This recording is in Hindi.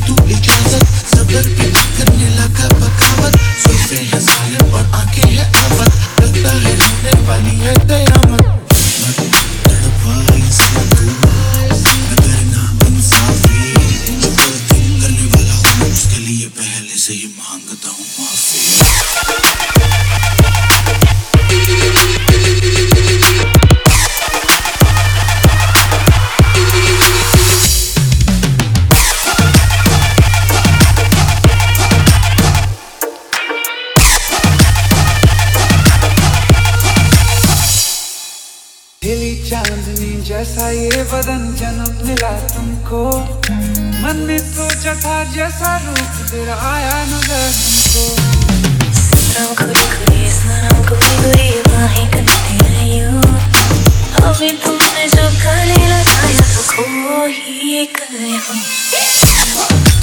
तू इजाजत, सबर पे करने लगा बगावत, जुल्फे है साले और आंखें है आफत, लगता है होने वाली है कयामत। तड़पाई से तू मैं करना इंसाफी, जो गलती करने वाला हूँ मैं उसके लिए पहले से ही मांगता हूँ माफी। खिली चांदनी जैसा ये बदन जन्म मिला तुमको, मन में सोचा था जैसा रूप तेरा आया नजर हमको। सनम खुद खुदी सनम कोई बाहें करती रही हो, अभी तुमने जो गले लगाया तो खो ही गए हो।